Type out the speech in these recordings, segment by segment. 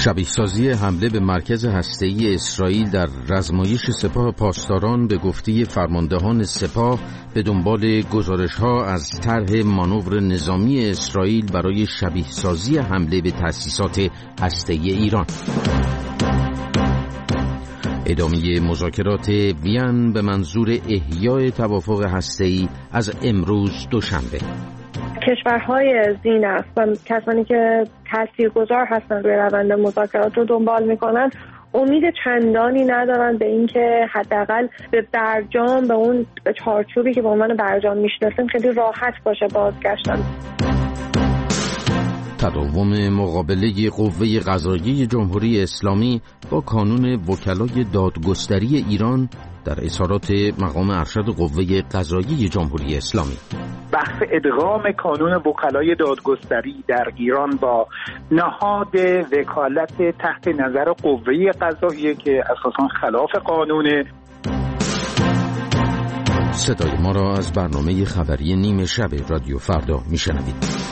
شبیه‌سازی حمله به مرکز هسته‌ای اسرائیل در رزمایش سپاه پاسداران به گفته فرماندهان سپاه به دنبال گزارش‌ها از طرح مانور نظامی اسرائیل برای شبیه‌سازی حمله به تأسیسات هسته‌ای ایران. ادامه مذاکرات وین به منظور احیای توافق هسته‌ای از امروز دوشنبه. کشورهای زین است و کسانی که تاثیرگذار هستن روی روند مذاکرات رو دنبال میکنن امید چندانی ندارن به اینکه حداقل به برجام، به اون چارچوبی که به عنوان برجام میشناسیم خیلی راحت باشه بازگشتن. تداوم مقابله قوه قضاییه جمهوری اسلامی با کانون وکلای دادگستری ایران در اظهارات مقام ارشد قوه قضاییه جمهوری اسلامی. بحث ادغام کانون وکلای دادگستری در ایران با نهاد وکالت تحت نظر قوه قضاییه که اساساً خلاف قانونه. صدای ما را از برنامه خبری نیمه شب رادیو فردا میشنوید.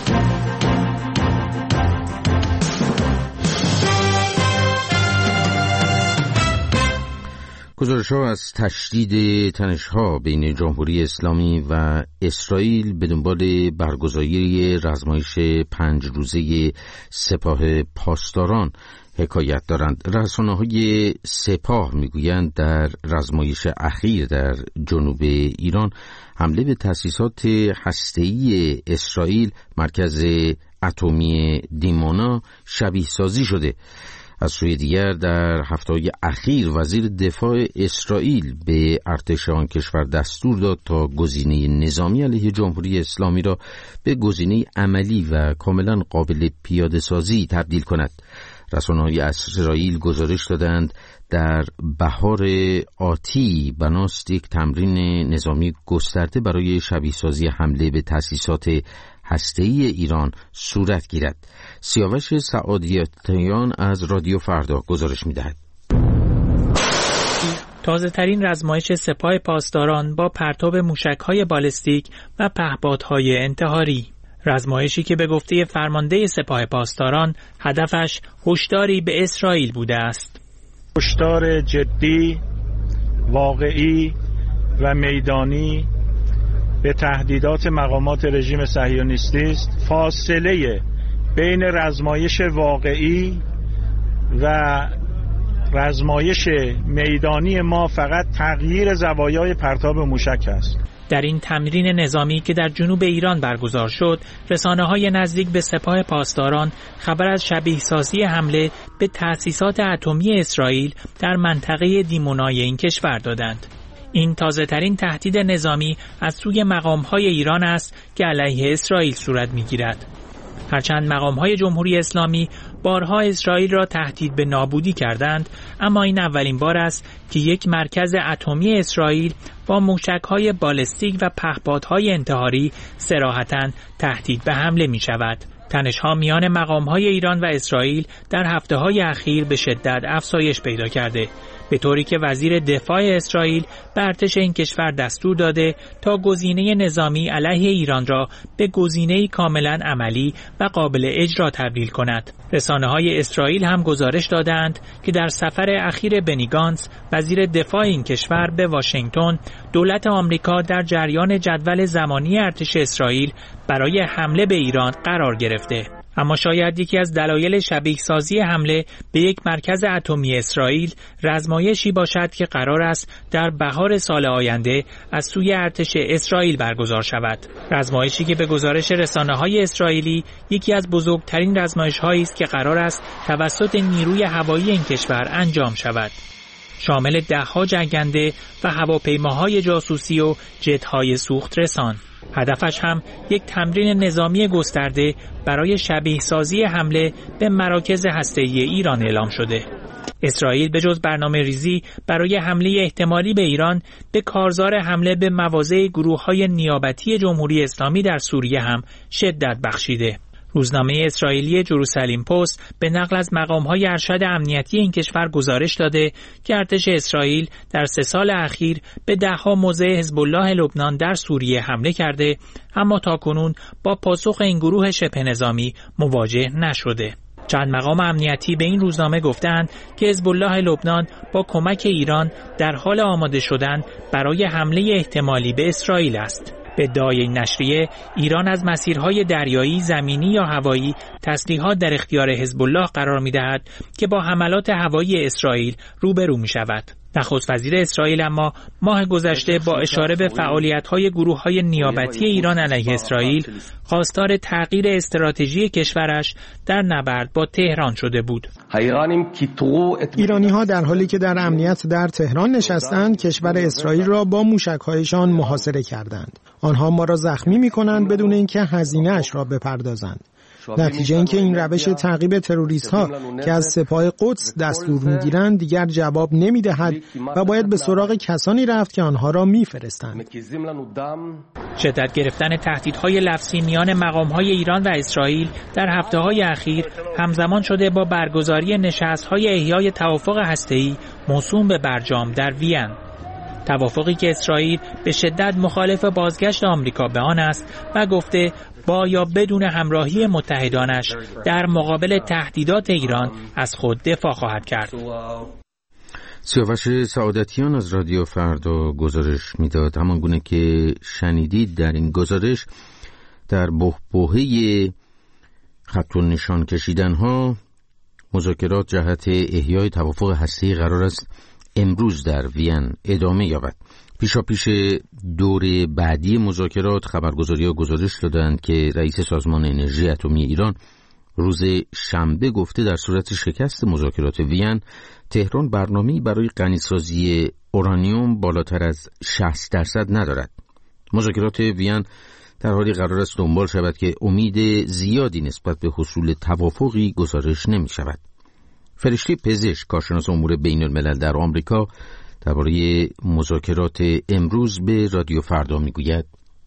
گزارش‌ها از تشدید تنش‌ها بین جمهوری اسلامی و اسرائیل به دنبال برگزاری رزمایش 5 روزه سپاه پاسداران حکایت دارند. رسانه‌های سپاه میگویند در رزمایش اخیر در جنوب ایران حمله به تأسیسات هسته‌ای اسرائیل، مرکز اتمی دیمونا، شبیه سازی شده. از سوی دیگر در هفته‌های اخیر وزیر دفاع اسرائیل به ارتش آن کشور دستور داد تا گزینه نظامی علیه جمهوری اسلامی را به گزینه عملی و کاملا قابل پیاده سازی تبدیل کند. رسانه‌های اسرائیل گزارش دادند در بهار آتی بناست یک تمرین نظامی گسترده برای شبیه سازی حمله به تأسیسات هسته‌ای ایران صورت گیرد. سیاوش سعادیاتیان از رادیو فردا گزارش می‌دهد. تازه ترین رزمایش سپاه پاسداران با پرتاب موشک‌های بالستیک و پهپادهای انتحاری. رزمایشی که به گفته فرمانده سپاه پاسداران هدفش هشداری به اسرائیل بوده است. هشدار جدی، واقعی و میدانی به تهدیدات مقامات رژیم صهیونیستی است. فاصله بین رزمایش واقعی و رزمایش میدانی ما فقط تغییر زوایای پرتاب موشک است. در این تمرین نظامی که در جنوب ایران برگزار شد، رسانه‌های نزدیک به سپاه پاسداران خبر از شبیه‌سازی حمله به تأسیسات اتمی اسرائیل در منطقه دیمونای این کشور دادند. این تازه‌ترین تهدید نظامی از سوی مقام‌های ایران است که علیه اسرائیل صورت می‌گیرد. هرچند مقام‌های جمهوری اسلامی بارها اسرائیل را تهدید به نابودی کردند، اما این اولین بار است که یک مرکز اتمی اسرائیل با موشک‌های بالستیک و پهپادهای انتحاری صراحتاً تهدید به حمله می‌شود. تنش‌ها میان مقام‌های ایران و اسرائیل در هفته‌های اخیر به شدت افزایش پیدا کرده، به طوری که وزیر دفاع اسرائیل به ارتش این کشور دستور داده تا گزینه نظامی علیه ایران را به گزینه‌ای کاملا عملی و قابل اجرا تبدیل کند. رسانه‌های اسرائیل هم گزارش دادند که در سفر اخیر بنی گانتز وزیر دفاع این کشور به واشنگتن، دولت آمریکا در جریان جدول زمانی ارتش اسرائیل برای حمله به ایران قرار گرفته. اما شاید یکی از دلایل شبیه‌سازی حمله به یک مرکز اتمی اسرائیل رزمایشی باشد که قرار است در بهار سال آینده از سوی ارتش اسرائیل برگزار شود. رزمایشی که به گزارش رسانه‌های اسرائیلی یکی از بزرگترین رزمایش‌هایی است که قرار است توسط نیروی هوایی این کشور انجام شود. شامل ده‌ها جنگنده و هواپیماهای جاسوسی و جت‌های سوخت رسان. هدفش هم یک تمرین نظامی گسترده برای شبیه‌سازی حمله به مراکز هسته‌ای ایران اعلام شده. اسرائیل به جز برنامه ریزی برای حمله احتمالی به ایران به کارزار حمله به مواضع گروه‌های نیابتی جمهوری اسلامی در سوریه هم شدت بخشیده. روزنامه اسرائیلی جروسالیم پست به نقل از مقام‌های ارشد امنیتی این کشور گزارش داده که ارتش اسرائیل در 3 سال اخیر به ده‌ها موضع حزب الله لبنان در سوریه حمله کرده، اما تاکنون با پاسخ این گروه شبه نظامی مواجه نشده. چند مقام امنیتی به این روزنامه گفتند که حزب الله لبنان با کمک ایران در حال آماده شدن برای حمله احتمالی به اسرائیل است. به ادعای این نشریه، ایران از مسیرهای دریایی، زمینی یا هوایی تسلیحات در اختیار حزب الله قرار می‌دهد که با حملات هوایی اسرائیل روبرو می‌شود. نخست وزیر اسرائیل اما ماه گذشته با اشاره به فعالیت‌های گروه‌های نیابتی ایران علیه اسرائیل خواستار تغییر استراتژی کشورش در نبرد با تهران شده بود. ایرانی‌ها در حالی که در امنیت در تهران نشستند، کشور اسرائیل را با موشک‌هایشان محاصره کردند. آنها ما را زخمی می‌کنند بدون اینکه هزینه‌اش را بپردازند. نتیجه اینکه این روش تعقیب تروریست‌ها که از سپاه قدس دستور می‌گیرند دیگر جواب نمی‌دهد و باید به سراغ کسانی رفت که آنها را می‌فرستند. شدت گرفتن تهدیدهای لفظی میان مقام‌های ایران و اسرائیل در هفته‌های اخیر همزمان شده با برگزاری نشست‌های احیای توافق هسته‌ای موسوم به برجام در وین. توافقی که اسرائیل به شدت مخالف بازگشت آمریکا به آن است و گفته با یا بدون همراهی متحدانش در مقابل تهدیدات ایران از خود دفاع خواهد کرد. سیاوش سعادتیان از رادیو فردا گزارش میداد. همان گونه که شنیدید در این گزارش در بحبوحه خط و نشان کشیدنها مذاکرات جهت احیای توافق هسته‌ای قرار است امروز در وین ادامه یابد. پیشاپیش دور بعدی مذاکرات خبرگزاری‌ها گزارش دادند که رئیس سازمان انرژی اتمی ایران روز شنبه گفته در صورت شکست مذاکرات وین تهران برنامه‌ای برای غنی‌سازی اورانیوم بالاتر از 60% ندارد. مذاکرات وین در حالی قرار است دنبال شود که امید زیادی نسبت به حصول توافقی گزارش نمی‌شود. فرشته پزشک کارشناس امور بین الملل در آمریکا درباره مذاکرات امروز به رادیو فردا میگوید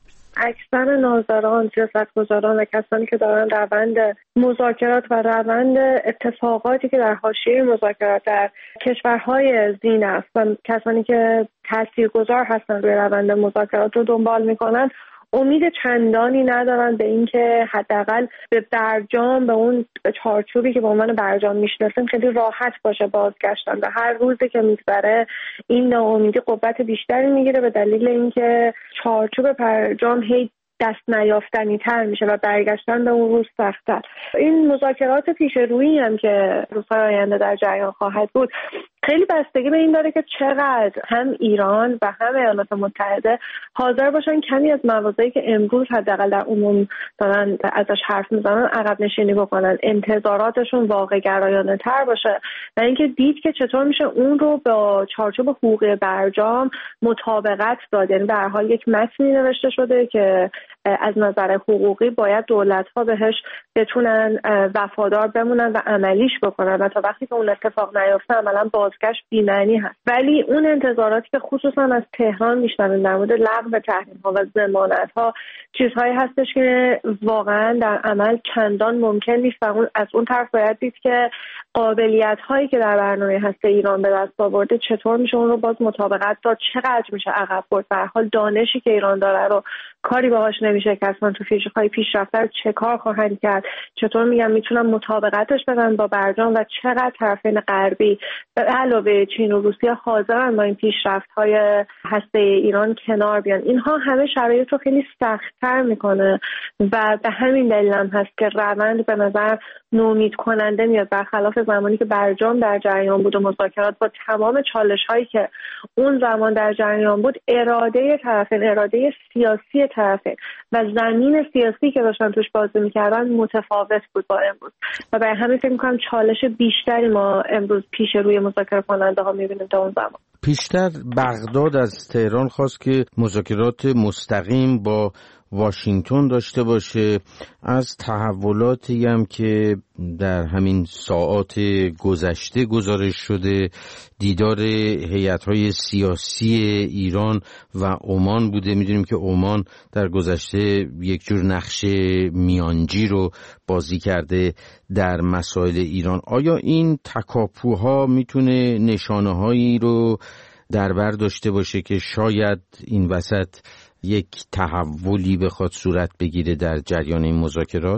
اکثر ناظران، سیاستگزاران و کسانی که دارن روند مذاکرات و روند اتفاقاتی که در حاشیه مذاکرات در کشورهای زین است و کسانی که تاثیرگذار هستن روی روند مذاکرات رو دنبال میکنن، امید چندانی ندارن به اینکه حداقل به برجام، به اون چارچوبی که به عنوان برجام میشناسیم خیلی راحت باشه بازگشتن و هر روزی که میگذره این ناامیدی قوت بیشتری میگیره به دلیل اینکه چارچوب برجام هی دست نیافتنی تر میشه و برگشتن به اون روز سخت‌تر. این مذاکرات پیش رویی هم که روزهای آینده در جریان خواهد بود خیلی بستگی به این داره که چقدر هم ایران و هم ایالات متحده حاضر باشن کمی از مواضعی که امروز حداقل در عموم دارن ازش حرف میزنن عقب نشینی بکنن، انتظاراتشون واقع گرایانه تر باشه و اینکه دید که چطور میشه اون رو با چارچوب حقوقی برجام مطابقت داد. یعنی به هر حال یک متنی نوشته شده که از نظر حقوقی باید دولت‌ها بهش بتونن وفادار بمونن و عملیش بکنن و تا وقتی که اون اتفاق نیفته عملاً بازگشت بی‌معنی هست. ولی اون انتظاراتی که خصوصا از تهران میشنویم در مورد لغو تحریم‌ها و ضمانت‌ها چیزهایی هستش که واقعاً در عمل چندان ممکن نیست و از اون طرف باید دید که قابلیت‌هایی که در برنامه هسته ایران به دست آورده چطور میشه اون رو باز مطابقت داد، چقدر میشه عقب برد. به هر حال دانشی که ایران داره رو کاری باهاش نمیشه که اصلا تو فیزیک‌های پیشرفته رو چه کار خواهند کرد، چطور میتونن مطابقتش بدن با برجام و چقدر طرفین غربی به علاوه چین و روسیه حاضرن با این پیشرفت‌های هسته ایران کنار بیان. اینها همه شرایط رو خیلی سخت‌تر میکنه و به همین دلیل هم هست که روند به نظر نومید کننده میاد، برخلاف زمانی که برجام در جریان بود و مذاکرات با تمام چالش‌هایی که اون زمان در جریان بود اراده طرفین، اراده سیاسی طرفین و زمین سیاسی که داشتن توش بازی میکردن متفاوت بود با امروز و برای همین فکر میکنم چالش بیشتری ما امروز پیش روی مذاکره کننده ها میبینیم تا اون زمان. پیشتر بغداد از تهران خواست که مذاکرات مستقیم با واشنگتن داشته باشه. از تحولاتی هم که در همین ساعات گذشته گزارش شده، دیدار هیئت‌های سیاسی ایران و عمان بوده. میدونیم که عمان در گذشته یک جور نقش میانجی رو بازی کرده در مسائل ایران. آیا این تکاپوها میتونه نشانه‌هایی رو در بر داشته باشه که شاید این وسط یک تحولی بخواد صورت بگیره در جریان این مذاکرات؟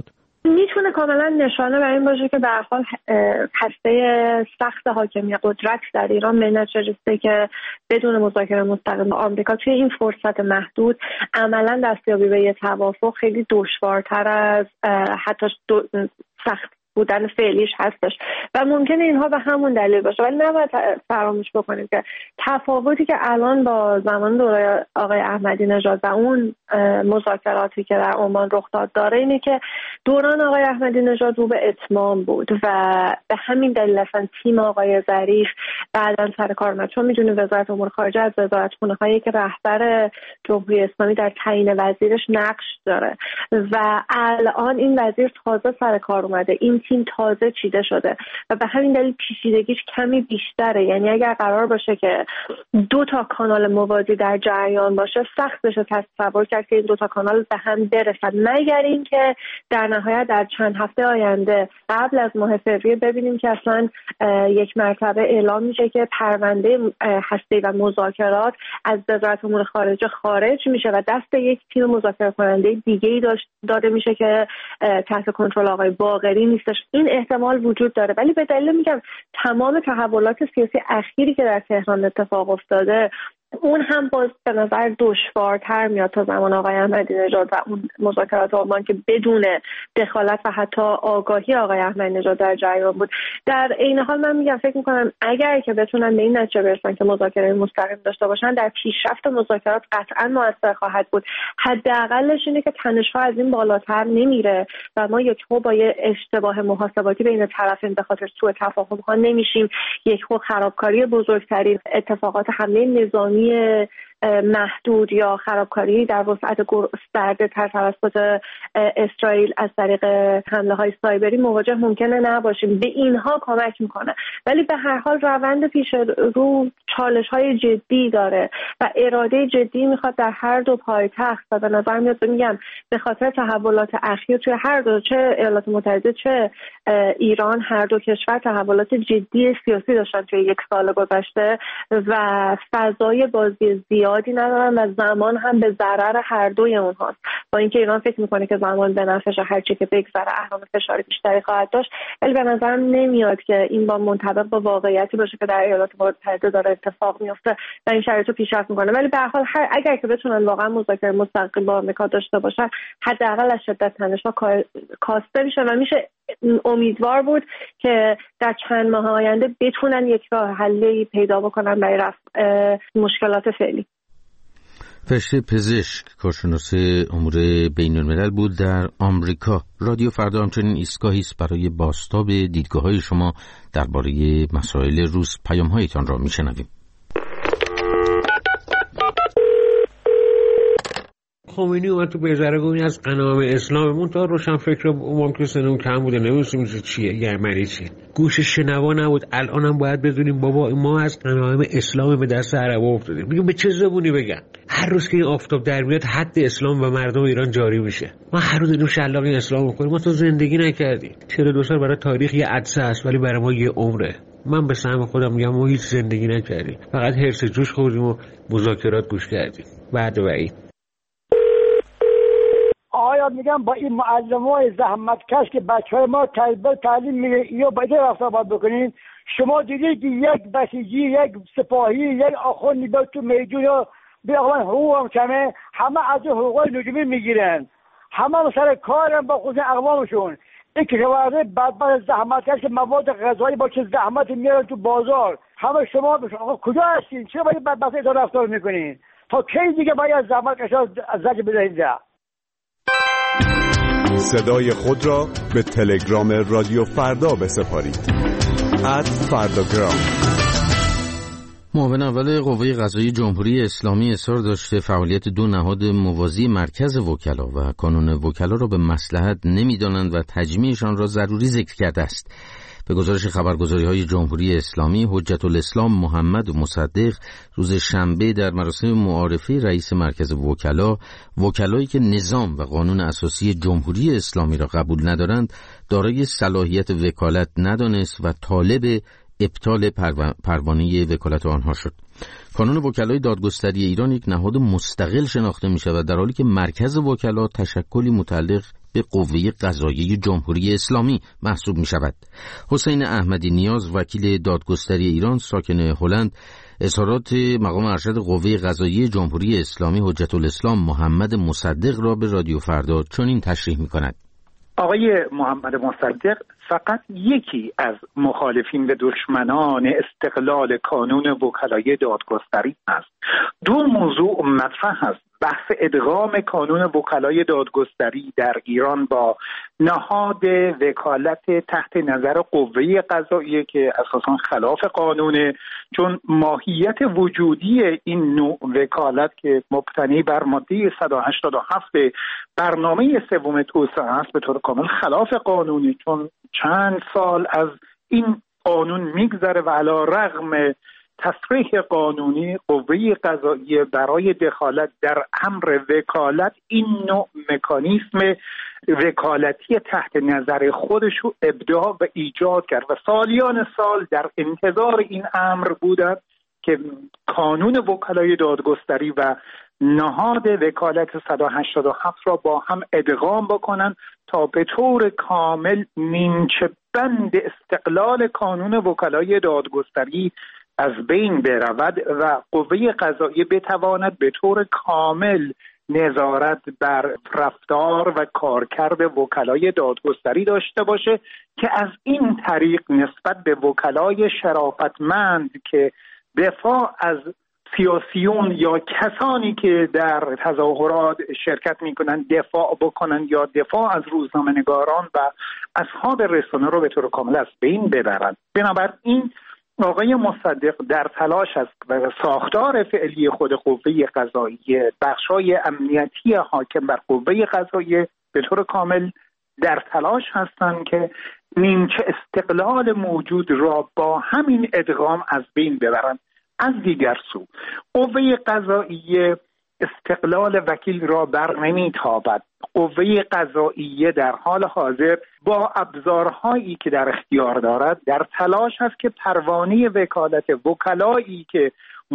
میتونه کاملا نشانه بر این باشه که به هر حال هسته سخت حاکمیت قدرت در ایران به نتیجه که بدون مذاکره مستقیم با آمریکا توی این فرصت محدود عملا دستیابی به یه توافق خیلی دشوارتر از حتی سخت بودن فعلیش هستش و ممکنه اینها به همون دلیل باشه. ولی نباید فراموش بکنیم که تفاوتی که الان با زمان دوره آقای احمدی نژاد و اون مذاکراتی که در عمان رخ داد داره اینه که دوران آقای احمدی نژاد رو به اتمام بود و به همین دلیل اصلا تیم آقای ظریف بعداً سر کار اومد، چون میدونیم وزارت امور خارجه از وزارتخونه‌هایی که رهبر جمهوری اسلامی در تعیین وزیرش نقش داره و الان این وزیر تازه سر کار اومده، این تیم تازه چیده شده و به همین دلیل پیچیدگیش کمی بیشتره. یعنی اگر قرار باشه که 2 کانال موازی در جریان باشه سخت بشه تصور کرد که این 2 کانال به هم برسن، مگر اینکه در نهایت در چند هفته آینده قبل از ماه فوریه ببینیم که اصلا یک مرتبه اعلام میشه که پرونده هسته‌ای و مذاکرات از وزارت امور خارجه خارج میشه و دست یک تیم مذاکره کننده دیگه‌ای داده میشه که تحت کنترل آقای باقری نیستش. این احتمال وجود داره، ولی به دلیل میگم تمام تحولات سیاسی اخیری که در تهران اتفاق افتاده اون هم باز به نظر دشوارتر میاد تا زمان آقای احمدی نژاد و اون مذاکرات عمان که بدون دخالت و حتی آگاهی آقای احمدی نژاد در جریان بود. در عین حال من میگم فکر میکنم اگر که بتونن به این نتیجه برسن که مذاکره مستقیم داشته باشن در پیشرفت مذاکرات قطعا موثر خواهد بود. حداقلش اینه که تنش‌ها از این بالاتر نمیره و ما یکهو با یه اشتباه محاسباتی بین طرفین به خاطر سوء تفاهم‌ها نمیشیم یکهو خرابکاری بزرگترین اتفاقات حمله نظامی محدود یا خرابکاری در وسعت گسترده تر توسط اسرائیل از طریق حمله های سایبری مواجه ممکنه نباشیم. به اینها کمک میکنه، ولی به هر حال روند پیش رو چالش های جدی داره و اراده جدی میخواد در هر دو پایتخت و به نظر میاد میگم به خاطر تحولات اخیر توی هر دو چه ایالات متحده چه ایران هر دو کشور تحولات جدی سیاسی داشتن توی 1 سال گذشته و فضای بازی زیادی ندارن و زمان هم به ضرر هر دوی اونهاست. با اینکه ایران فکر میکنه که زمان به نفعش هرچی که بگذره اهرام فشار بیشتری خواهد داشت، ولی به نظرم نمیاد که این با منطبق با واقعیتی باشه که در ایالات متحده داره اتفاق میفته و این شرایطو پیشرفت میکنه. ولی به هر حال اگر که بتونن واقعا مذاکره مستقیم با آمریکا داشته باشن حداقل از شدت تنش‌ها کاسته میشه و میشه امیدوار بود که در چند ماه آینده بتونن یک راه حلی پیدا بکنن برای رفع مشکلات فعلی. فرشته پزشک، کارشناس امور بین الملل بود در آمریکا. رادیو فردا همچنین ایستگاهی است برای بازتاب دیدگاه‌های شما درباره مسائل روز. پیام‌هایتان را میشنویم. خمینی اومد تو بزرگونی از قناعم اسلام منتها روشن فکر امام که سنم کم بوده نمی‌دونیم چیه یعنی چیه گوش شنوا نبود. الانم باید بدونیم بابا ما از قناعم اسلام به دست عربا افتادیم. میگم به چه زبونی بگن؟ هر روز که این آفتاب در میاد حد اسلام و مردم ایران جاری میشه. ما هر روز اینو شلاق اسلام می‌کنیم. ما تو زندگی نکردیم. 42 سال برای تاریخ یه عدسه است ولی برای ما یه عمره. من به سهم خودم میگم ما هیچ زندگی نکردیم. فقط هرس جوش خوردیم و مذاکرات گوش کردیم. بعد وعید آیا میگم با این معلمای زحمتکش که بچهای ما تعلیم میگه یا باید رفتار باید بکنین. شما دیدید که یک بسیجی یک سپاهی یک آخوندی به تو میدون یا به آقا حقوق هم کمه همه از حقوقای نجومی میگیرن، همه سر کارن با خود اقوامشون. این کشورده بعد زحمتکش که مواد غذایی با چه زحمت میارن تو بازار. همه شما کجا هستین؟ چرا باید بدبخت اینا رفتار میکنین؟ تا کی دیگه باید زحمتکشا زجر بدهید؟ صدای خود را به تلگرام رادیو فردا بسپارید. @فرداگرام. معاون اول قوه قضاییه جمهوری اسلامی اصرار داشته فعالیت 2 نهاد موازی مرکز وکلا و کانون وکلا را به مصلحت نمی‌دانند و تجمیعشان را ضروری ذکر کرده است. به گزارش خبرگزاری‌های جمهوری اسلامی، حجت الاسلام محمد مصدق روز شنبه در مراسم معارفه رئیس مرکز وکلایی که نظام و قانون اساسی جمهوری اسلامی را قبول ندارند دارای صلاحیت وکالت ندانست و طالب ابطال پروانه وکالت آنها شد. کانون وکلای دادگستری ایران یک نهاد مستقل شناخته می شود در حالی که مرکز وکلا تشکلی متعلق به قوه قضاییه جمهوری اسلامی محسوب می شود. حسین احمدی نیاز، وکیل دادگستری ایران ساکن هلند، اظهارات مقام ارشد قوه قضاییه جمهوری اسلامی حجت الاسلام محمد مصدق را به رادیو فردا چنین تشریح می کند. آقای محمد مصدق فقط یکی از مخالفین و دشمنان استقلال کانون وکلای دادگستری است. دو موضوع مطرح است: بحث ادغام کانون وکلای دادگستری در ایران با نهاد وکالت تحت نظر قوه قضاییه که اساساً خلاف قانونه، چون ماهیت وجودی این نوع وکالت که مبتنی بر ماده 187 برنامه سوم توسعه است به طور کامل خلاف قانونه، چون چند سال از این قانون میگذره و علی رغم تصریح قانونی قوه قضاییه برای دخالت در امر وکالت این نوع مکانیزم وکالتی تحت نظر خودش رو ابداع و ایجاد کرد و سالیان سال در انتظار این امر بودند که کانون وکلای دادگستری و نهاد وکالت 187 را با هم ادغام بکنن تا به طور کامل نیمچه بند استقلال کانون وکلای دادگستری از بین برود و قوه قضاییه بتواند به طور کامل نظارت بر رفتار و کارکرد وکلای دادگستری داشته باشه که از این طریق نسبت به وکلای شرافتمند که دفاع از سیاسیون یا کسانی که در تظاهرات شرکت میکنن دفاع بکنن یا دفاع از روزنامه‌نگاران و اصحاب رسانه رو به طور کامل از بین ببرند. بنابراین آقای مصدق در تلاش است و ساختار فعلی خود قوه قضاییه، بخش‌های امنیتی حاکم بر قوه قضاییه به طور کامل در تلاش هستند که نیمچه استقلال موجود را با همین ادغام از بین ببرند. از دیگر سو قوه قضاییه استقلال وکیل را بر نمی‌تابد. قوه قضاییه در حال حاضر با ابزارهایی که در اختیار دارد در تلاش است که پروانه وکالت وکلایی که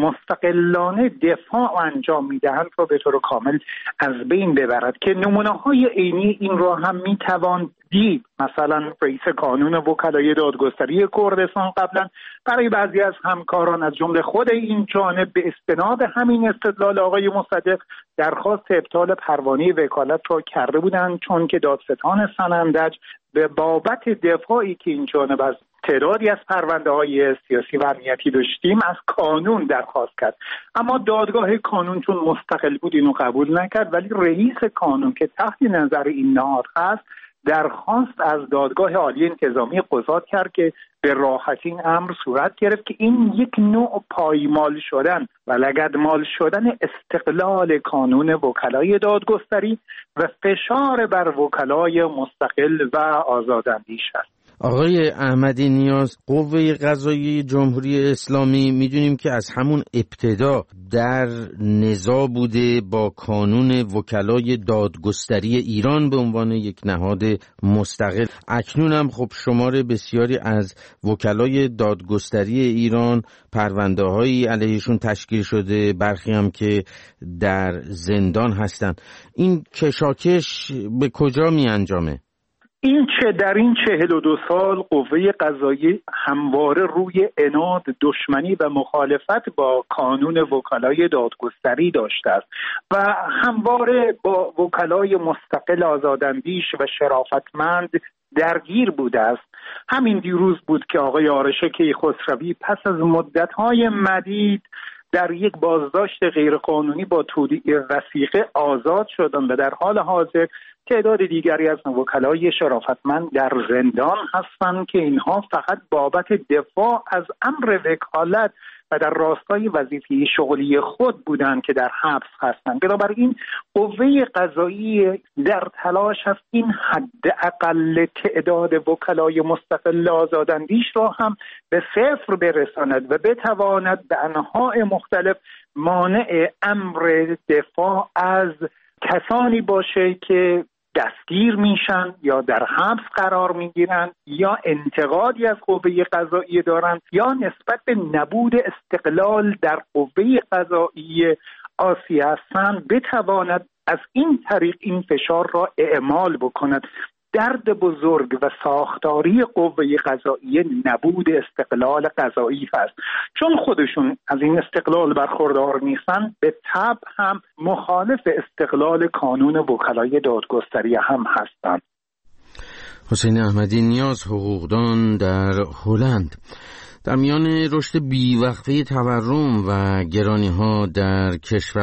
مستقلانه دفاع انجام می‌دهند را به طور کامل از بین ببرد که نمونه‌های عینی این را هم می‌توان دید. مثلا رئیس کانون وکلای دادگستری کردستان قبلا برای بعضی از همکاران از جمله خود این جانب به استناد همین استدلال آقای مصدق درخواست ابطال پروانه وکالت را کرده بودند، چون که دادستان سنندج به بابت دفاعی که این جانب از تعدادی از پرونده‌های سیاسی و امنیتی داشتیم از کانون درخواست کرد، اما دادگاه کانون چون مستقل بود اینو قبول نکرد، ولی رئیس کانون که تحت نظر این نهاد هست درخواست از دادگاه عالی انتظامی قضات کرد که به راحتی این امر صورت گرفت که این یک نوع پایمال شدن و لگدمال شدن استقلال کانون وکلای دادگستری و فشار بر وکلای مستقل و آزاداندیش است. آقای احمدی نیاز، قوه قضاییه جمهوری اسلامی میدونیم که از همون ابتدا در نزاع بوده با کانون وکلای دادگستری ایران به عنوان یک نهاد مستقل. اکنون هم خب شمار بسیاری از وکلای دادگستری ایران پرونده‌هایی علیهشون تشکیل شده، برخی هم که در زندان هستن. این کشاکش به کجا می انجامه؟ این چه در این 42 سال قوه قضاییه همواره روی عناد، دشمنی و مخالفت با کانون وکلای دادگستری داشته است و همواره با وکلای مستقل آزاداندیش و شرافتمند درگیر بوده است. همین دیروز بود که آقای آرش کیخسروی پس از مدت‌های مدید در یک بازداشت غیرقانونی با تودیع وثیقه آزاد شدند و در حال حاضر تعداد دیگری از وکلای شرافتمند در زندان هستند که اینها فقط بابت دفاع از امر وکالت و در راستای وظیفه شغلی خود بودند که در حبس هستند. بنابراین قوه قضاییه در تلاش است این حداقل تعداد وکلای مستقل آزاداندیش را هم به صفر برساند و بتواند به انواع مختلف مانع امر دفاع از کسانی باشه که دستگیر میشن یا در حبس قرار میگیرن یا انتقادی از قوه قضاییه دارن یا نسبت به نبود استقلال در قوه قضاییه آسی هستن، بتواند از این طریق این فشار را اعمال بکند. درد بزرگ و ساختاری قوه قضاییه نبود استقلال قضایی هست. چون خودشون از این استقلال برخوردار نیستن، به طبع هم مخالف استقلال کانون وکلای دادگستری هم هستند. حسین احمدی نیاز، حقوقدان در هلند. در میان رشد بیوقفه تورم و گرانی‌ها در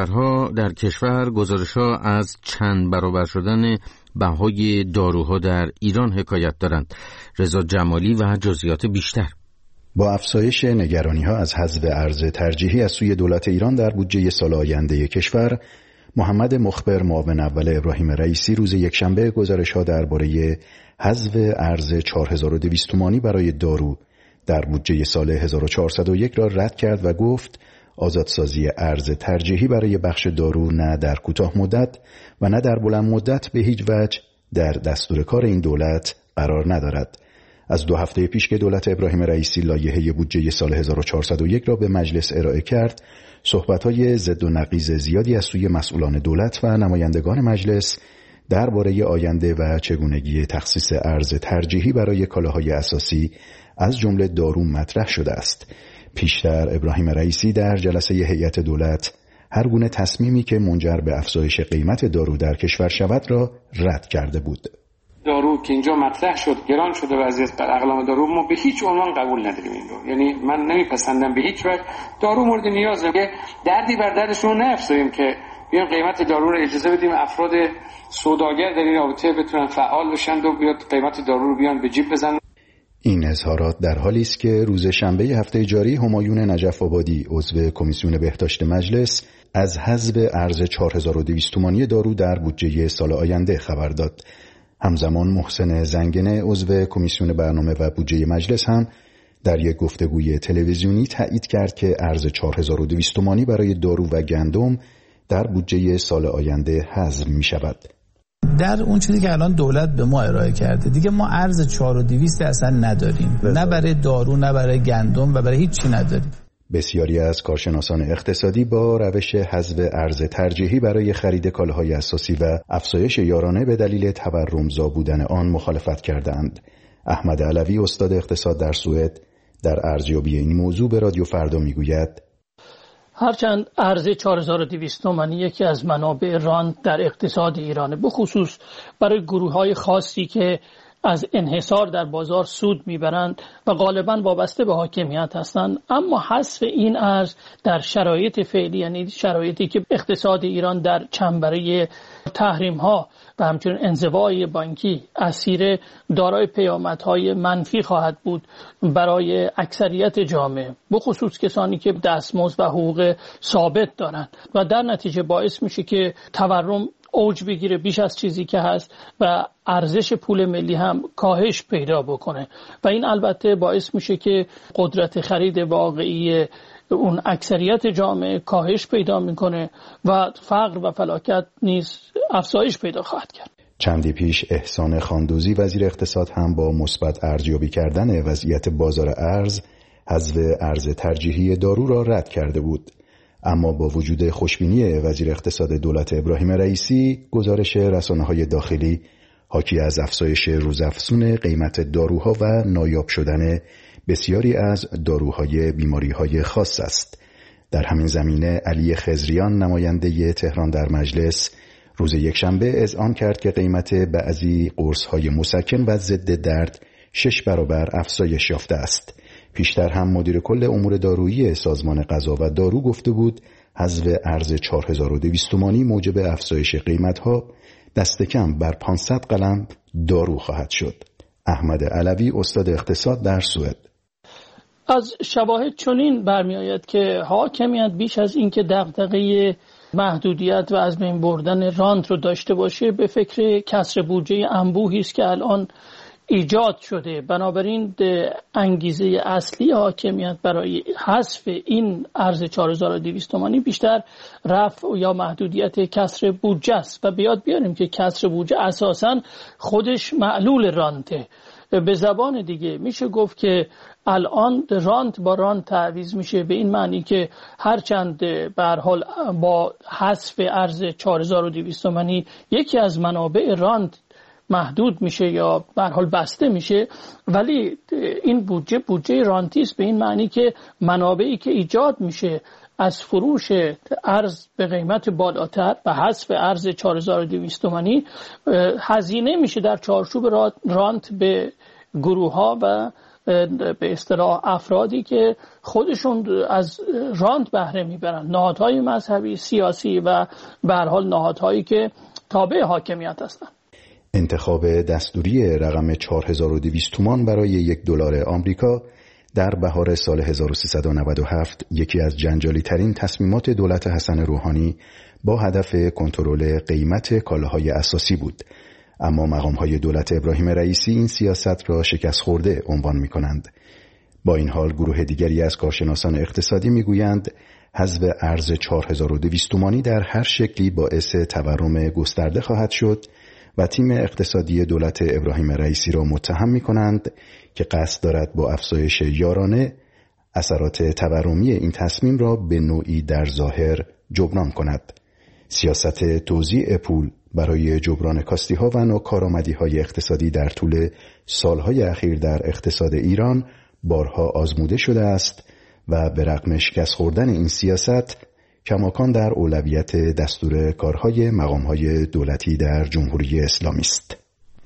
کشور گزارش‌ها از چند برابر شدن بهای داروها در ایران حکایت دارند. رضا جمالی و جزئیات بیشتر. با افزایش نگرانی‌ها از حذف ارز ترجیحی از سوی دولت ایران در بودجه سال آینده کشور، محمد مخبر معاون اول ابراهیم رئیسی روز یکشنبه گزارش‌ها درباره حذف ارز 4200 تومانی برای دارو در بودجه سال 1401 را رد کرد و گفت آزادسازی ارز ترجیحی برای بخش دارو نه در کوتاه مدت و نه در بلند مدت به هیچ وجه در دستور کار این دولت قرار ندارد. از 2 هفته پیش که دولت ابراهیم رئیسی لایحه بودجه سال 1401 را به مجلس ارائه کرد، صحبت‌های ضد و نقیض زیادی از سوی مسئولان دولت و نمایندگان مجلس درباره آینده و چگونگی تخصیص ارز ترجیحی برای کالاهای اساسی از جمله دارو مطرح شده است. پیشتر ابراهیم رئیسی در جلسه هیئت دولت هر گونه تصمیمی که منجر به افزایش قیمت دارو در کشور شود را رد کرده بود. دارو که اینجا مطرح شد گران شده وضعیت بر اقلام دارو، ما به هیچ عنوان قبول نداریم این رو. یعنی من نمیپسندم به هیچ وجه دارو مورد نیازه که دردی بر دردشون نافزاییم که بیان قیمت دارو رو اجازه بدیم افراد سوداگر در این رابطه بتونن فعال بشن و بیاد قیمت دارو رو بیان به جیب بزنن. این اظهارات در حالی است که روز شنبه هفته جاری همایون نجف آبادی عضو کمیسیون بهداشت مجلس از حذف ارز 4200 تومانی دارو در بودجه سال آینده خبر داد. همزمان محسن زنگنه عضو کمیسیون برنامه و بودجه مجلس هم در یک گفتگوی تلویزیونی تایید کرد که ارز 4200 تومانی برای دارو و گندم در بودجه سال آینده حذف می شود. در اون چیزی که الان دولت به ما ارائه کرده دیگه ما ارز 4200 اصلا نداریم، نه برای دارو نه برای گندم و برای هیچ چی نداریم. بسیاری از کارشناسان اقتصادی با روش حذف ارز ترجیحی برای خرید کالاهای اساسی و افزایش یارانه به دلیل تورمزا بودن آن مخالفت کردند. احمد علوی استاد اقتصاد در سوئد در ارزیابی این موضوع به رادیو فردا میگوید هرچند ارز 4200 تومانی یکی از منابع راند در اقتصاد ایرانه، به خصوص برای گروه‌های خاصی که از انحصار در بازار سود میبرند و غالباً وابسته به حاکمیت هستند، اما حذف این ارز در شرایط فعلی، یعنی شرایطی که اقتصاد ایران در چنبره تحریم‌ها و همچنین انزوای بانکی اسیر دارای پیامدهای منفی خواهد بود برای اکثریت جامعه، به خصوص کسانی که دستمزد و حقوق ثابت دارند و در نتیجه باعث میشه که تورم اوج بگیره بیش از چیزی که هست و ارزش پول ملی هم کاهش پیدا بکنه و این البته باعث میشه که قدرت خرید واقعی اون اکثریت جامعه کاهش پیدا میکنه و فقر و فلاکت نیز افزایش پیدا خواهد کرد. چندی پیش احسان خاندوزی وزیر اقتصاد هم با مثبت ارزیابی کردن وضعیت بازار ارز حذف ارز ترجیحی دارو را رد کرده بود. اما با وجود خوشبینی وزیر اقتصاد دولت ابراهیم رئیسی، گزارش رسانه‌های داخلی حاکی از افزایش روزافزون قیمت داروها و نایاب شدن بسیاری از داروهای بیماریهای خاص است. در همین زمینه علی خضریان نماینده تهران در مجلس روز یکشنبه اذعان کرد که قیمت بعضی قرص‌های مسکن و ضد درد 6 برابر افزایش یافته است. پیشتر هم مدیر کل امور دارویی سازمان غذا و دارو گفته بود حذف ارز 4200 تومانی موجب افزایش قیمت‌ها دست کم بر 500 قلم دارو خواهد شد. احمد علوی استاد اقتصاد در سوئد: از شواهد چنین برمی آید که حاکمیت بیش از اینکه دغدغه محدودیت و از بین بردن رانت رو داشته باشه، به فکر کسر بودجه انبوهی است که الان ایجاد شده. بنابراین انگیزه اصلی حاکمیت برای حذف این ارز 4200 تومانی بیشتر رفع یا محدودیت کسر بودجه است و بیاد بیاریم که کسر بودجه اساساً خودش معلول رانته. به زبان دیگه میشه گفت که الان رانت با رانت تعویض میشه، به این معنی که هرچند به هر حال با حذف ارز 4200 تومانی یکی از منابع رانت محدود میشه یا به هر حال بسته میشه، ولی این بودجه رانتی است، به این معنی که منابعی که ایجاد میشه از فروش ارز به قیمت بالاتر و حذف ارز 4200 تومانی هزینه میشه در چارچوب رانت به گروه ها و به اصطلاح افرادی که خودشون از رانت بهره میبرن، نهادهای مذهبی، سیاسی و به هر حال نهادهایی که تابع حاکمیت هستند. انتخاب دستوری رقم 4200 تومان برای $1 آمریکا در بهار سال 1397 یکی از جنجالی ترین تصمیمات دولت حسن روحانی با هدف کنترل قیمت کالاهای اساسی بود. اما مقام‌های دولت ابراهیم رئیسی این سیاست را شکست خورده عنوان می‌کنند. با این حال گروه دیگری از کارشناسان اقتصادی می‌گویند حذف ارز 4200 تومانی در هر شکلی باعث تورم گسترده خواهد شد و تیم اقتصادی دولت ابراهیم رئیسی را متهم می‌کنند که قصد دارد با افزایش یارانه اثرات تورمی این تصمیم را به نوعی در ظاهر جبران کند. سیاست توزیع پول برای جبران کاستی‌ها و ناکارآمدی‌های اقتصادی در طول سالهای اخیر در اقتصاد ایران بارها آزموده شده است و به رغم شکست خوردن این سیاست کماکان در اولویت دستور کارهای مقام‌های دولتی در جمهوری اسلامی است.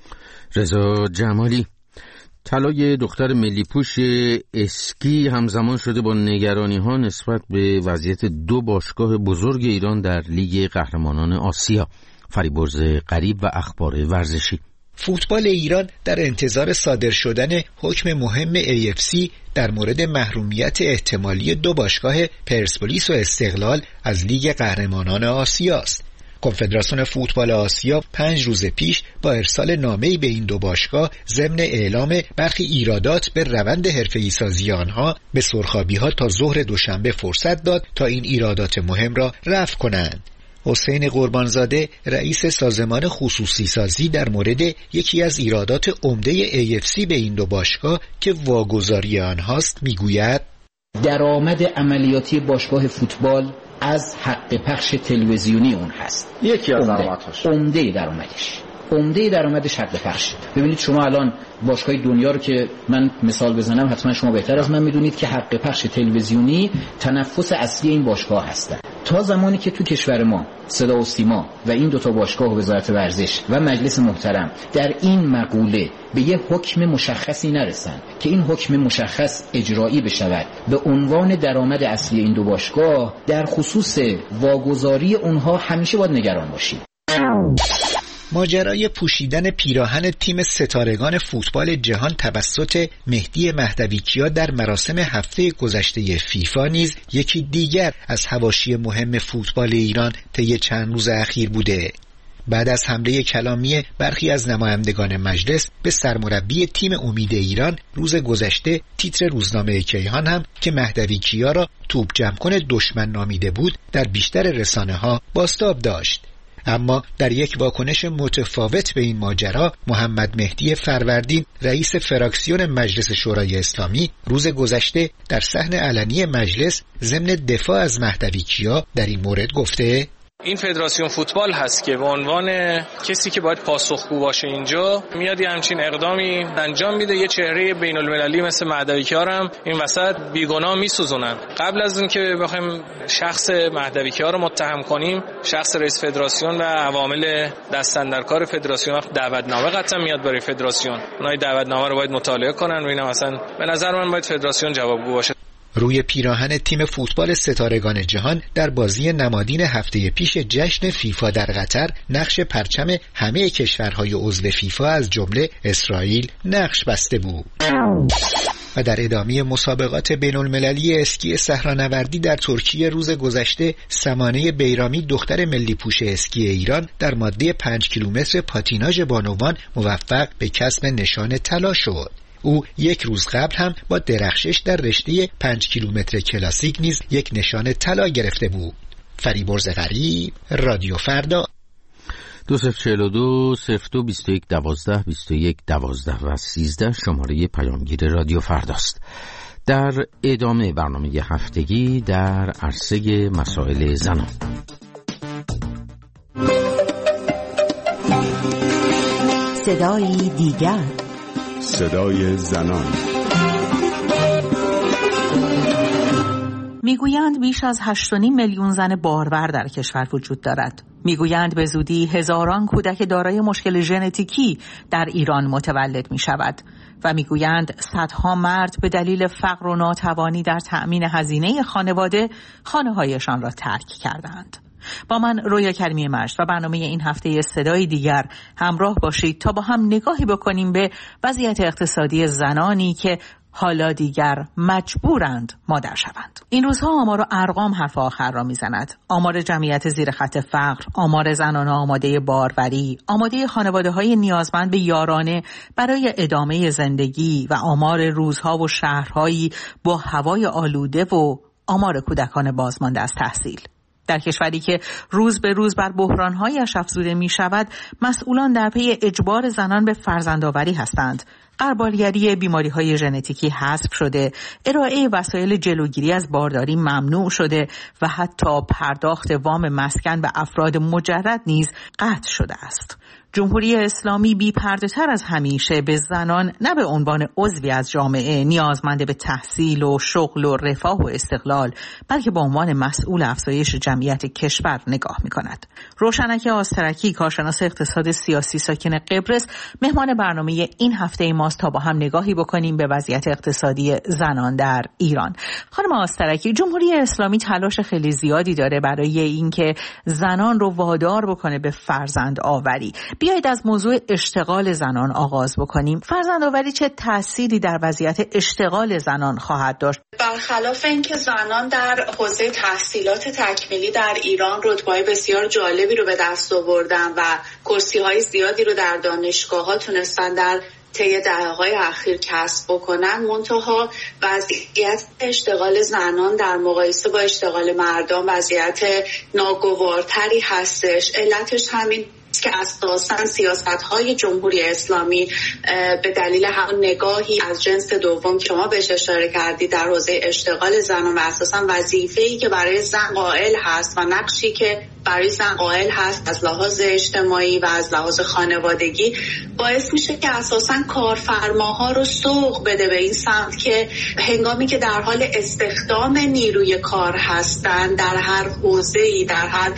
رضا جمالی. طلای دختر ملی پوش اسکی همزمان شده با نگرانی‌ها نسبت به وضعیت دو باشگاه بزرگ ایران در لیگ قهرمانان آسیا. فریبرز قریب و اخبار ورزشی. فوتبال ایران در انتظار صادر شدن حکم مهم AFC در مورد محرومیت احتمالی دو باشگاه پرسپولیس و استقلال از لیگ قهرمانان آسیا است. کنفدراسیون فوتبال آسیا 5 روز پیش با ارسال نامه‌ای به این دو باشگاه ضمن اعلام برخی ایرادات به روند حرفه‌ای سازی آنها به سرخابی‌ها تا ظهر دوشنبه فرصت داد تا این ایرادات مهم را رفع کنند. حسین قربانزاده رئیس سازمان خصوصی سازی در مورد یکی از ایرادات عمده AFC به این دو باشگاه که واگذاری آنهاست میگوید درآمد عملیاتی باشگاه فوتبال از حق پخش تلویزیونی اون هست. یکی از درآمدهاش. عمده درآمدش حق پخش. ببینید شما الان باشگاه دنیا رو که من مثال بزنم حتما شما بهتر از من میدونید که حق پخش تلویزیونی تنفس اصلی این باشگاه هستن. تا زمانی که تو کشور ما صدا و سیما و این دوتا باشگاه و وزارت ورزش و مجلس محترم در این مقوله به یه حکم مشخصی نرسن که این حکم مشخص اجرایی بشود به عنوان درآمد اصلی این دو باشگاه، در خصوص واگذاری اونها همیشه باید نگران باشیم. ماجرای پوشیدن پیراهن تیم ستارگان فوتبال جهان توسط مهدی مهدویکیا در مراسم هفته گذشته فیفا نیز یکی دیگر از حواشی مهم فوتبال ایران طی چند روز اخیر بوده. بعد از حمله کلامی برخی از نمایندگان مجلس به سرمربی تیم امید ایران روز گذشته، تیتر روزنامه کیهان هم که مهدویکیا را توپ جمع‌کن دشمن نامیده بود در بیشتر رسانه‌ها بازتاب داشت. اما در یک واکنش متفاوت به این ماجرا، محمد مهدی فروردین رئیس فراکسیون مجلس شورای اسلامی روز گذشته در صحن علنی مجلس ضمن دفاع از مهدویکیا در این مورد گفته: این فدراسیون فوتبال هست که به عنوان کسی که باید پاسخگو باشه اینجا میاد یه همچین اقدامی انجام میده. یه چهره بین المللی مثل مهدویکیا هم این وسط بیگناه میسوزونن. قبل از اینکه بخوایم شخص مهدویکیا رو متهم کنیم، شخص رئیس فدراسیون و عوامل دست اندر کار فدراسیون دعوتنامه قطعا میاد برای فدراسیون. اونای دعوتنامه رو باید مطالعه کنن و اینا مثلا به نظر من باید فدراسیون جوابگو باشه. روی پیراهن تیم فوتبال ستارگان جهان در بازی نمادین هفته پیش جشن فیفا در قطر نقش پرچم همه کشورهای عضو فیفا از جمله اسرائیل نقش بسته بود. و در ادامه مسابقات بین‌المللی اسکی صحرانوردی در ترکیه روز گذشته سمانه بیرامی دختر ملی پوش اسکی ایران در ماده 5 کیلومتر پاتیناژ بانوان موفق به کسب نشان طلا شد. او یک روز قبل هم با درخشش در رشته 5 کیلومتر کلاسیک نیز یک نشان طلا گرفته بود. فریبرز غریب، رادیو فردا. 2042 02 21 12 21 12 و 13 شماره پیامگیر رادیو فرداست. در ادامه برنامه هفتگی در عرصه مسائل زنان. صدای دیگر، صدای زنان. میگویند بیش از 8.5 میلیون زن بارور در کشور وجود دارد. میگویند به زودی هزاران کودک دارای مشکل ژنتیکی در ایران متولد می شود و میگویند صدها مرد به دلیل فقر و ناتوانی در تأمین هزینه خانواده خانه‌هایشان را ترک کردند. با من رویا کریمی مجد و برنامه این هفته صدای دیگر همراه باشید تا با هم نگاهی بکنیم به وضعیت اقتصادی زنانی که حالا دیگر مجبورند مادر شوند. این روزها آمار و ارقام حرف آخر را میزند. آمار جمعیت زیر خط فقر، آمار زنان آماده باروری، آماده خانواده‌های نیازمند به یارانه برای ادامه زندگی و آمار روزها و شهرهایی با هوای آلوده و آمار کودکان بازمانده از تحصیل. در کشوری که روز به روز بر بحران‌هایش افزوده می‌شود، مسئولان در پی اجبار زنان به فرزندآوری هستند. غربالگری بیماری‌های ژنتیکی حذف شده، ارائه وسایل جلوگیری از بارداری ممنوع شده و حتی پرداخت وام مسکن به افراد مجرد نیز قطع شده است. جمهوری اسلامی بی‌پرده‌تر از همیشه به زنان نه به عنوان عضوی از جامعه نیازمند به تحصیل و شغل و رفاه و استقلال، بلکه به عنوان مسئول افزایش جمعیت کشور نگاه می‌کند. روشنک آسترکی، کارشناس اقتصاد سیاسی ساکن قبرس، مهمان برنامه این هفته ماست تا با هم نگاهی بکنیم به وضعیت اقتصادی زنان در ایران. خانم آسترکی، جمهوری اسلامی تلاش خیلی زیادی داره برای اینکه زنان رو وادار بکنه به فرزند آوری. بیایید از موضوع اشتغال زنان آغاز بکنیم. فرزندآوری چه تأثیری در وضعیت اشتغال زنان خواهد داشت؟ برخلاف اینکه زنان در حوزه تحصیلات تکمیلی در ایران رتبه‌های بسیار جالبی رو به دست آوردن و کرسی‌های زیادی رو در دانشگاه‌ها تونستن در طی دهه‌های اخیر کسب بکنن، منتها وضعیت اشتغال زنان در مقایسه با اشتغال مردان وضعیت ناگوارتری هستش. علتش همین که اساساً سیاست‌های جمهوری اسلامی به دلیل همون نگاهی از جنس دوم که ما بهش اشاره کردید در حوزه اشتغال زنان و اساساً وظیفه‌ای که برای زن قائل هست و نقشی که برای زن قائل هست از لحاظ اجتماعی و از لحاظ خانوادگی، باعث میشه که اساساً کارفرماها رو سوق بده به این سمت که هنگامی که در حال استخدام نیروی کار هستن در هر حوزه‌ای، در هر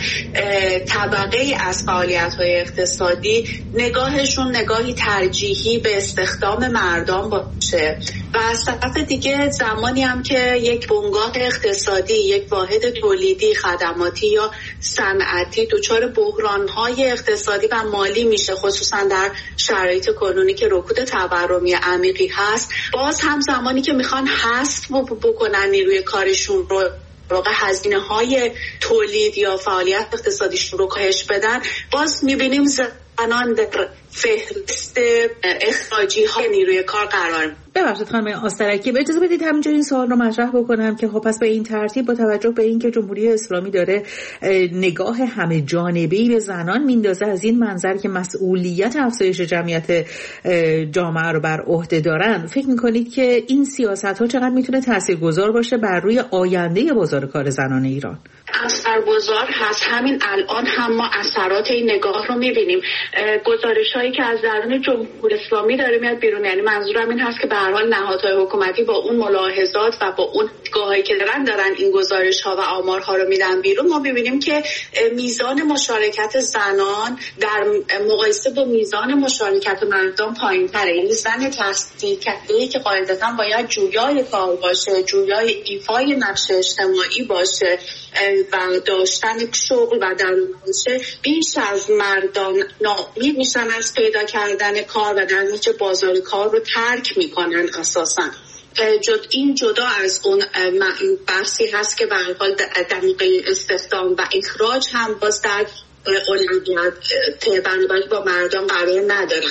طبقه‌ای از فعالیت‌های اقتصادی، نگاهشون نگاهی ترجیحی به استخدام مردان باشه. و از طرف دیگه زمانی هم که یک بنگاه اقتصادی، یک واحد تولیدی، خدماتی یا صنعتی دچار بحران‌های اقتصادی و مالی میشه، خصوصا در شرایط کنونی که رکود تورمی عمیقی هست، باز هم زمانی که میخوان حذف بکنن نیروی کارشون رو، واقع هزینه‌های تولید یا فعالیت اقتصادیشون رو کاهش بدن، باز می‌بینیم زنان در فهرست اخراجی های نیروی کار قرار. ببخشید خانم آسترکی، اجازه بدید همینجا این سوال رو مطرح بکنم که خب پس به این ترتیب با توجه به اینکه جمهوری اسلامی داره نگاه همه جانبه‌ای به زنان میندازه، از این منظر که مسئولیت افزایش جمعیت جامعه رو بر عهده دارن، فکر می‌کنید که این سیاست‌ها چقدر میتونه تاثیرگذار باشه بر روی آینده بازار کار زنان ایران؟ اثرگذار هست. همین الان هم ما اثرات این نگاه رو می‌بینیم. گزارش‌هایی که از درون جمهوری اسلامی داره میاد بیرون، یعنی منظورم این هست که به هر حال نهادهای حکومتی با اون ملاحظات و با اون نگاهایی که دارن این گزارش‌ها و آمارها رو میدن بیرون، ما ببینیم که میزان مشارکت زنان در مقایسه با میزان مشارکت مردان پایین‌تره. یعنی زن تحصیل کرده‌ای که قاعدتاً باید جویای کار باشه، جویای ایفای نقش اجتماعی باشه، و داشتن شغل و در بیش از مردان ناامید میشن از پیدا کردن کار و در نتیجه بازار کار رو ترک میکنن. اساسا این جدا از اون بحثی هست که به هر حال دقیقه استخدام و اخراج هم باز در اولویت بنابراین با مردم قرار ندارن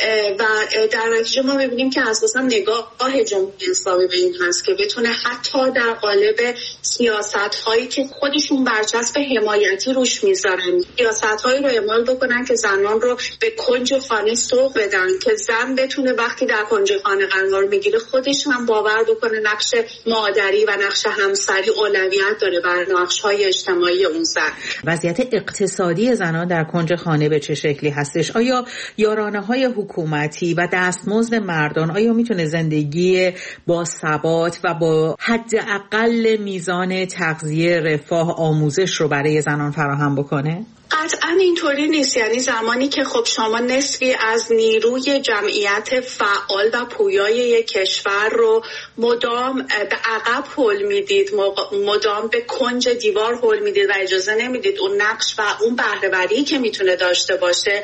و در نتیجه ما می‌بینیم که اساسا نگاه جمهوری اسلامی به این هست که بتونه حتی در قالب سیاست‌هایی که خودشون برچسب حمایتی روش میذارن سیاست‌هایی رو اعمال بکنن که زنان رو به کنج خانه سوق بدن که زن بتونه وقتی در کنج خانه قرار میگیره خودش هم باور بکنه نقش مادری و نقش همسری اولویت داره بر نقش‌های اجتماعی اون زن. وضعیت اقتصادی زنان در کنج خانه به چه شکلی هستش؟ آیا یارانه‌های حکومتی و دستمزد مردان آیا میتونه زندگی با ثبات و با حداقل میزان تغذیه، رفاه، آموزش رو برای زنان فراهم بکنه؟ قطعا اینطوری نیست. یعنی زمانی که خب شما نصفی از نیروی جمعیت فعال و پویای یک کشور رو مدام به عقب هل میدید، مدام به کنج دیوار هل میدید و اجازه نمیدید اون نقش و اون بهره‌وری که میتونه داشته باشه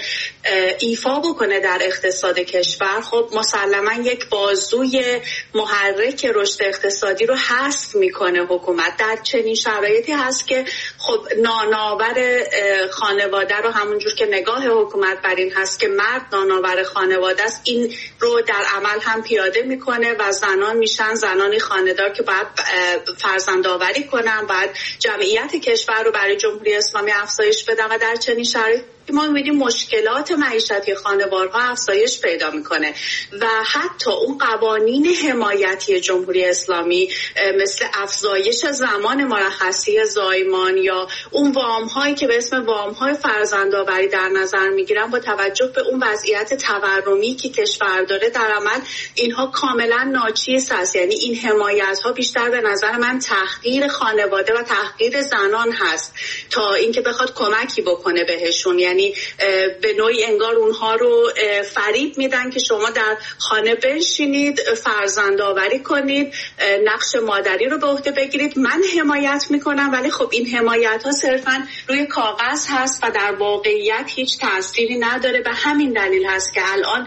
ایفا بکنه در اقتصاد کشور، خب مسلما یک بازوی محرک رشد اقتصادی رو حذف میکنه حکومت. در چنین شرایطی هست که خب نانآور خانواده رو همونجور که نگاه حکومت بر این هست که مرد نانآور خانواده است، این رو در عمل هم پیاده میکنه و زنان میشن زنانی خانه‌دار که باید فرزندآوری کنن، باید جمعیت کشور رو برای جمهوری اسلامی افزایش بدن و در چنین شرایطی ما می‌بینیم مشکلات معیشتی خانوارها افزایش پیدا میکنه و حتی اون قوانین حمایتی جمهوری اسلامی مثل افزایش زمان مرخصی زایمان یا اون وام‌هایی که به اسم وام‌های فرزندآوری در نظر میگیرن با توجه به اون وضعیت تورمی که کشور داره در عمل اینها کاملا ناچیز هست. یعنی این حمایت‌ها بیشتر به نظر من تحقیر خانواده و تحقیر زنان هست تا اینکه بخواد کمکی بکنه بهشون. یعنی به نوعی انگار اونها رو فریب میدن که شما در خانه بنشینید، فرزندآوری کنید، نقش مادری رو به عهده بگیرید، من حمایت میکنم، ولی خب این حمایت ها صرفا روی کاغذ هست و در واقعیت هیچ تأثیری نداره. به همین دلیل هست که الان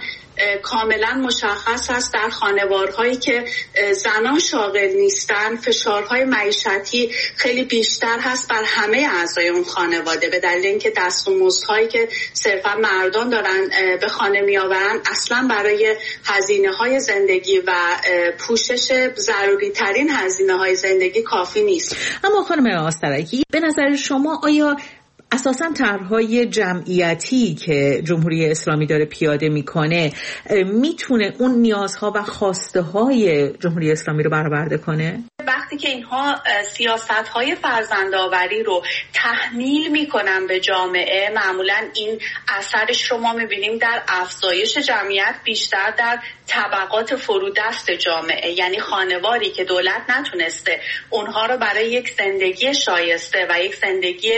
کاملا مشخص است در خانوارهایی که زنان شاغل نیستن فشارهای معیشتی خیلی بیشتر هست بر همه اعضای اون خانواده به دلیل اینکه دستمزدهایی که صرفا مردان دارن به خانه میآورن اصلا برای هزینه‌های زندگی و پوشش ضروری ترین هزینه‌های زندگی کافی نیست. اما خانم آسترکی به نظر شما آیا اساساً طرح‌های جمعیتی که جمهوری اسلامی داره پیاده میکنه میتونه اون نیازها و خواسته‌های جمهوری اسلامی رو برآورده کنه؟ وقتی که اینها سیاست‌های فرزندآوری رو تحمیل میکنن به جامعه، معمولاً این اثرش رو ما میبینیم در افزایش جمعیت بیشتر در طبقات فرودست جامعه. یعنی خانواری که دولت نتونسته اونها رو برای یک زندگی شایسته و یک زندگی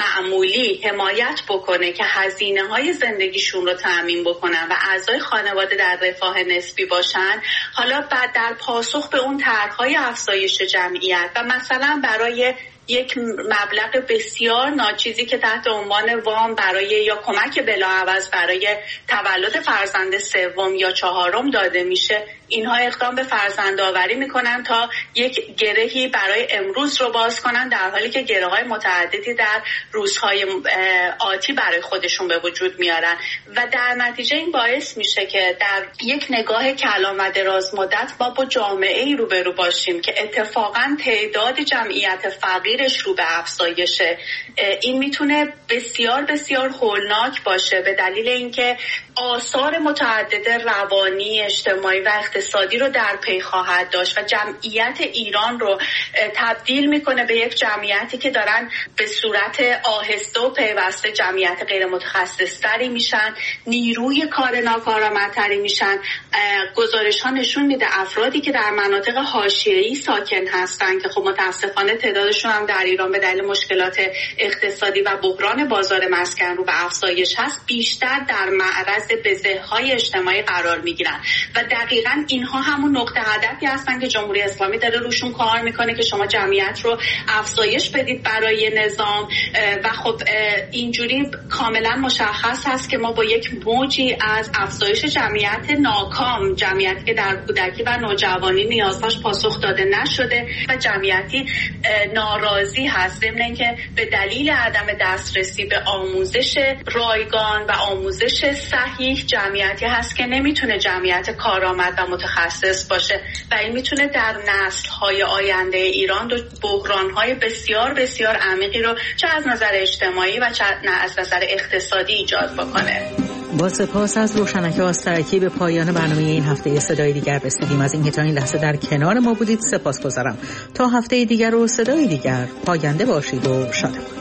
معمولی حمایت بکنه که هزینه‌های زندگیشون رو تأمین بکنن و اعضای خانواده در رفاه نسبی باشن، حالا بعد در پاسخ به اون طرح‌های افزایش جمعیت و مثلا برای یک مبلغ بسیار ناچیزی که تحت عنوان وام برای یا کمک بلاعوض برای تولد فرزند سوم یا چهارم داده میشه، اینها اقدام به فرزندآوری میکنن تا یک گرهی برای امروز رو باز کنن، در حالی که گره‌های متعددی در روزهای آتی برای خودشون به وجود میارن و در نتیجه این باعث میشه که در یک نگاه کلان و دراز مدت ما با جامعه‌ای روبرو باشیم که اتفاقاً تعداد جمعیت فقیرش رو به افزایشه. این میتونه بسیار بسیار هولناک باشه به دلیل اینکه آثار متعدد روانی، اجتماعی و اقتصادی رو در پی خواهد داشت و جمعیت ایران رو تبدیل میکنه به یک جمعیتی که دارن به صورت آهسته و پیوسته جمعیت غیر متخصصتری میشن، نیروی کار ناکارآمدتری میشن. گزارش ها نشون میده افرادی که در مناطق حاشیه‌ای ساکن هستن که خب متاسفانه تعدادشون هم در ایران به دلیل مشکلات اقتصادی و بحران بازار مسکن رو به افزایش هست، بیشتر در معرض بزه‌های اجتماعی قرار میگیرن و دقیقاً اینها همون نقطه هدفی هستن که جمهوری اسلامی داره روشون کار میکنه که شما جمعیت رو افزایش بدید برای نظام و خب اینجوری کاملا مشخص هست که ما با یک موجی از افزایش جمعیت ناکام، جمعیتی که در کودکی و نوجوانی نیازهاش پاسخ داده نشده و جمعیتی ناراضی هست، ضمن اینکه به دلیل عدم دسترسی به آموزش رایگان و آموزش صحیح جمعیتی هست که نمیتونه جمعیت کارآمد و متخصص باشه و این میتونه در نسل‌های آینده ایران بحران‌های بسیار بسیار عمیقی رو چه از نظر اجتماعی و چه از نظر اقتصادی ایجاد بکنه. با سپاس از روشنک آسترکی به پایان برنامه این هفته صدای دیگر رسیدیم. از اینکه تا این لحظه در کنار ما بودید سپاسگزارم. تا هفته دیگر و صدای دیگر پاینده باشید و شاد باشید.